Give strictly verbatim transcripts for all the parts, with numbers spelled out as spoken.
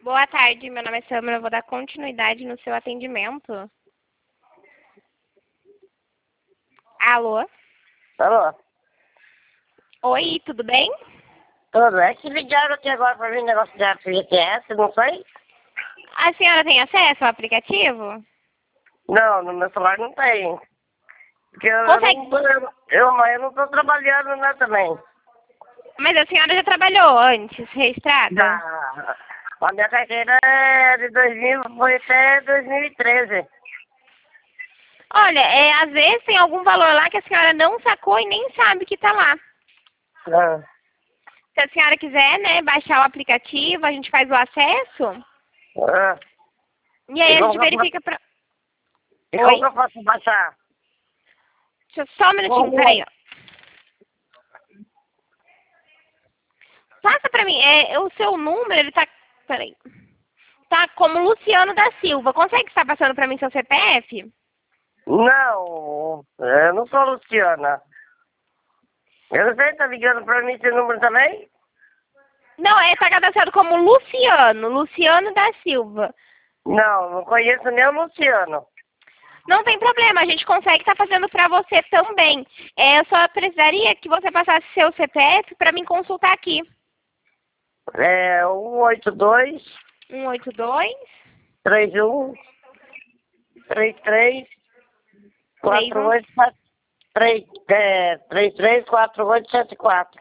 Boa tarde, meu nome é Samara, eu vou dar continuidade no seu atendimento. Alô? Alô? Oi, tudo bem? Tudo. É que ligaram aqui agora pra mim negócio de F G S, não foi? A senhora tem acesso ao aplicativo? Não, no meu celular não tem. Porque eu, eu Consegue? não tô, eu, mas eu não tô trabalhando, né, também. Mas a senhora já trabalhou antes, registrada? Da, a minha carteira é de dois mil, foi até dois mil e treze. Olha, é, às vezes tem algum valor lá que a senhora não sacou e nem sabe que tá lá. Ah, Se a senhora quiser, né, baixar o aplicativo, a gente faz o acesso ah. e aí E a como gente que eu faço, verifica pra... e como Oi? que eu faço baixar? Deixa eu só um minutinho, peraí, ó. Passa pra mim, é, o seu número, ele tá... Peraí. Tá como Luciano da Silva. Consegue estar passando pra mim seu C P F? Não, eu não sou Luciana. Eu não sei, tá ligando pra mim esse número também? Não, é, tá cadastrado como Luciano, Luciano da Silva. Não, não conheço nem o Luciano. Não tem problema, a gente consegue estar fazendo pra você também. É, eu só precisaria que você passasse seu C P F pra mim consultar aqui. É um oito dois, um oito dois, três um, três três, três quatro um. oito, três, é, três três, quatro oito, sete quatro.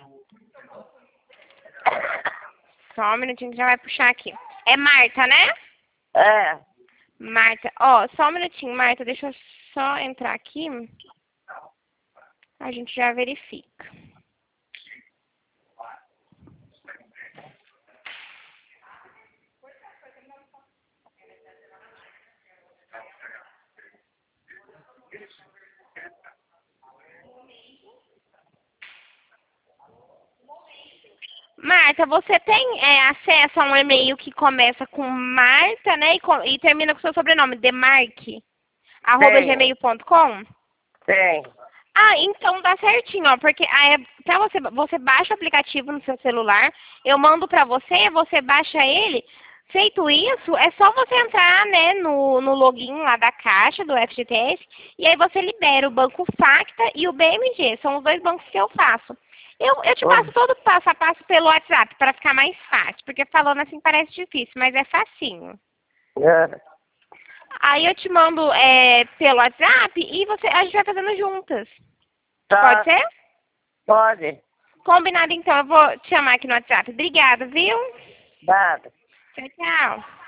Só um minutinho que já vai puxar aqui. É Marta, né? É, Marta, ó, só um minutinho, Marta, deixa eu só entrar aqui. A gente já verifica. Marta, você tem é, acesso a um e-mail que começa com Marta, né, e, co- e termina com seu sobrenome, demarque, arroba tem, gmail ponto com? tem. Ah, então dá certinho, ó, porque ah, é, pra você, você baixa o aplicativo no seu celular, eu mando pra você, você baixa ele. Feito isso, é só você entrar, né, no, no login lá da Caixa, do F G T S, e aí você libera o Banco Facta e o B M G, são os dois bancos que eu faço. Eu, eu te passo todo o passo a passo pelo WhatsApp, para ficar mais fácil, porque falando assim parece difícil, mas é facinho. É, Aí eu te mando é, pelo WhatsApp e você, a gente vai fazendo juntas. Pode tá, ser? pode, Combinado então, eu vou te chamar aqui no WhatsApp. Obrigada, viu? nada. Tchau, tchau.